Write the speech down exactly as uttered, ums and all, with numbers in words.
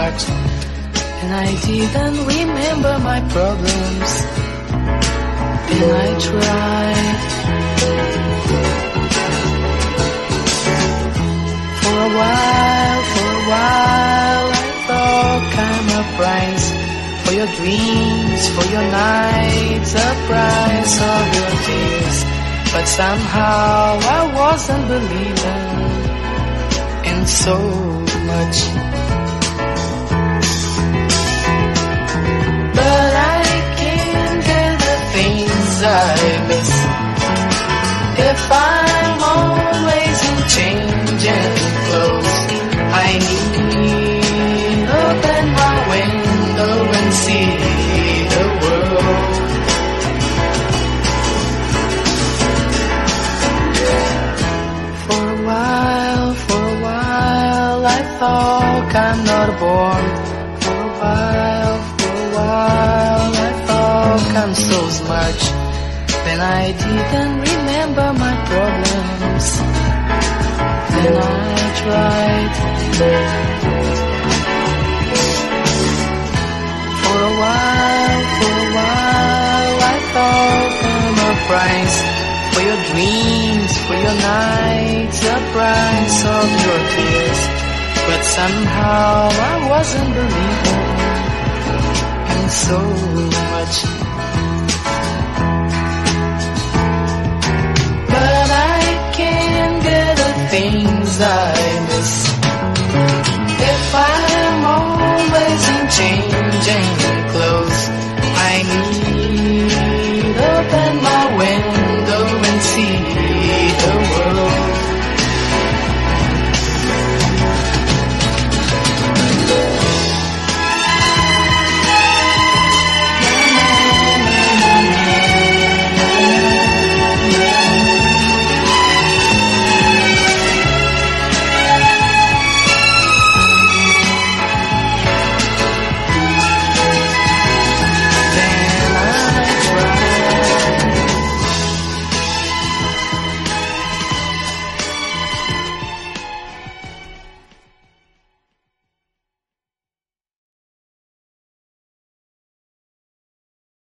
heart, and I didn't remember my problems. And I tried. For a while, for a while, I thought I'm a price for your dreams, for your nights, a price of your tears. But somehow I wasn't believing in so much. But I can't get the things I miss if I'm always in changing clothes. I need to open my window and see the world. For a while, for a while, I thought I'm not born. For a while, for a while, I thought I'm so smart. Then I didn't remember my problems. Then I tried. For a while, for a while, I thought I'm a price for your dreams, for your nights, a price of your tears. But somehow I wasn't believing in so much.